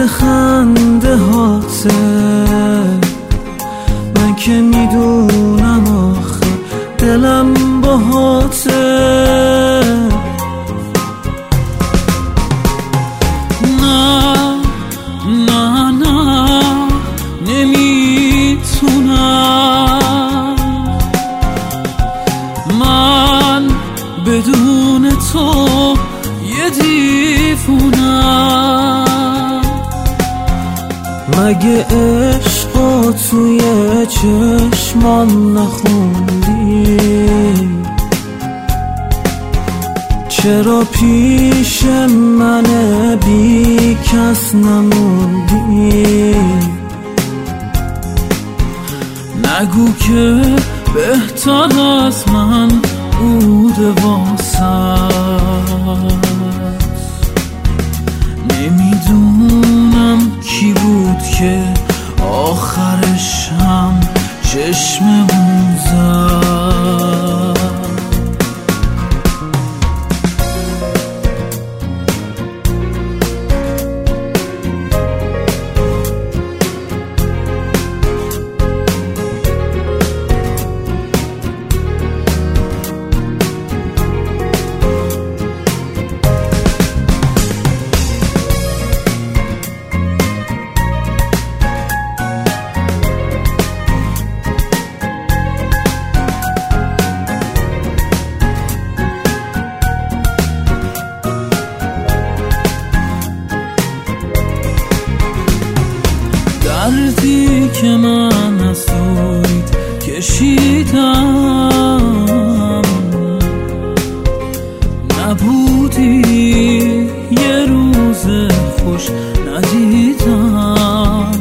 یاد خنده هاته، من که میدونم آخه دلم باهاته. نه نه نه نمیتونم من بدون تو یه دیوونم. مگه عشقو توی چشمام نخوندی؟ چرا پیش من بی کس نموندی؟ نگو که بهتر از من بوده واسط. نمیدونم کی بود که آخرش هم چشممون زد. دردی که من از تویت کشیدم، نبودی یه روز خوش ندیدم.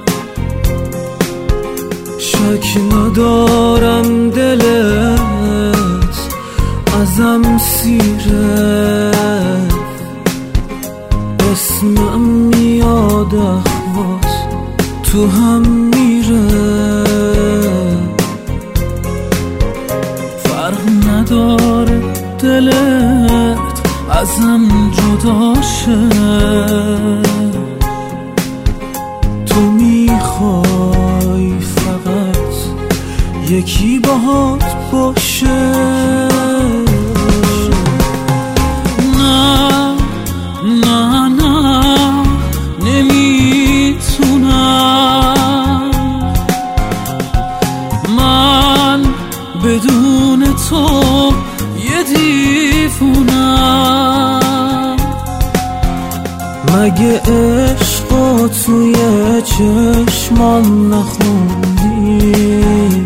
شک ندارم دلت ازم سیره، اسمم میاد اخوات تو هم میره. فرق نداره دلت ازم جدا شه، تو میخوای فقط یکی باهات باشه. نه نه نه نمیتونم من بدون تو یه دیوونم. مگه عشقو توی چشمام نخوندی؟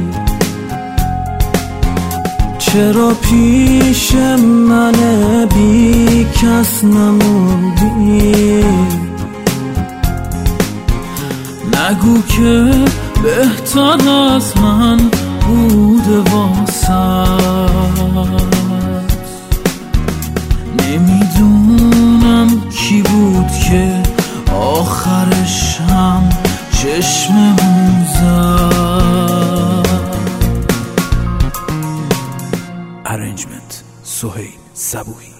چرا پیش من بی کس نموندی؟ نگو که بهتر از من بوده واسط. نمیدونم کی بود که آخرش هم چشممون زد. ارنجمنت سهیل صبوحی.